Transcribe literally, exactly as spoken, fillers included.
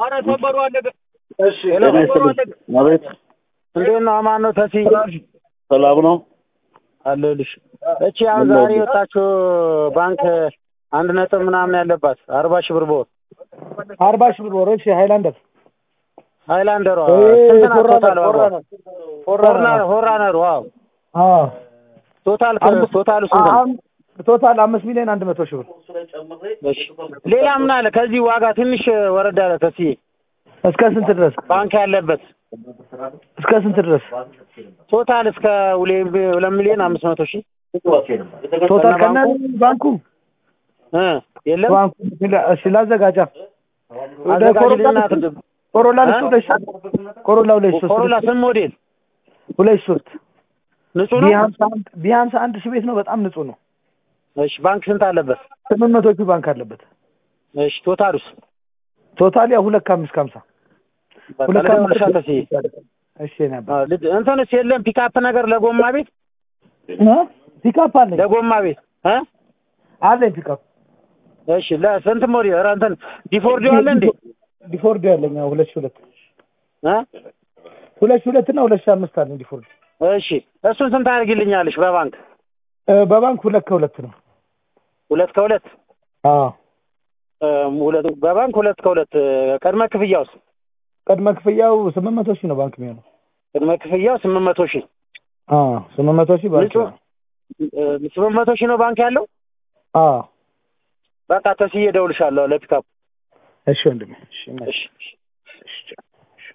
አረ ሰበሩ አለገ እሺ ማለት እንዴት ነው አማን ነው ተሲ ሰላም ነው አለልሽ እቺ ያው ዛሬ ወጣችሁ ባንክ አንድ ነጥብ ምናምን ያለባት አርባ ሺህ ብር ቦር አርባ ሺህ ብር ቦር እሺ ሃይላንደር ሃይላንደር ስንት ነው ቶታል ሆራና ሆራና ዋው አዎ ቶታል ቶታል ስንት ነው ቶታል አምስት ሚሊዮን አንድ መቶ ሺህ ብር እሺ ሌላ ምን አለ ከዚህ ዋጋ ትንሽ ወረዳ አለ ተሲ እስከ ስንት ድረስ ባንክ ያለበት እስከ ስንት ድረስ ቶታል እስከ ሁለት ሚሊዮን አምስት መቶ ሺህ ቶታል ከነ ባንኩ እ የለም ባንኩ እሺ ላዘጋጃ አዘጋጅልና ኮሮላ ለሶስት ኮሮላ ሁለት ሶስት ኮሮላ ስም ሞዴል ሁለት ሶስት ንጹህ ነው ቢያንስ አንድ ሺህ ቤት ነው በጣም ንጹህ ነው እሺ ባንክ ስንት አለበት ስምንት መቶ ሺህ ባንክ አለበት እሺ ቶታሉስ ቶታል ያ ሁለት ከአምስት ከሀምሳ ሁለት ከአምስት ከሀምሳ እሺ ነበር እንትንስ የለም ፒካፕ ነገር ለጎማ ቤት እ ፒካፕ አለ ለጎማ ቤት እ አለ ፒካፕ እሺ ለስንት ሞዴል ኧረ እንትን ዲፎርዲ አለ እንዴ ዲፎርዲ አለኝ ሁለት ሺህ ሁለት እ ሁለት ሺህ ሁለት እና ሁለት ሺህ አምስት አለኝ ዲፎርዲ እሺ እሱን ስንት አድርጊልኛለሽ በባንክ በባንክ ሁለት ከሁለት ነው ሁለት ከሁለት አዎ ሁለት በባንክ ሁለት ከሁለት ቅድመ ክፍያውስ ቅድመ ክፍያው ስምንት መቶ ሺህ ነው ባንክ የሚሆነው ቅድመ ክፍያው ስምንት መቶ ሺህ አዎ ስምንት መቶ ሺህ ባንክ ነው ስምንት መቶ ሺህ ነው ባንክ ያለው አዎ በቃ ተስዬ እደውልሻለሁ ለፒካፕ እሺ ወንድሜ እሺ እሺ እሺ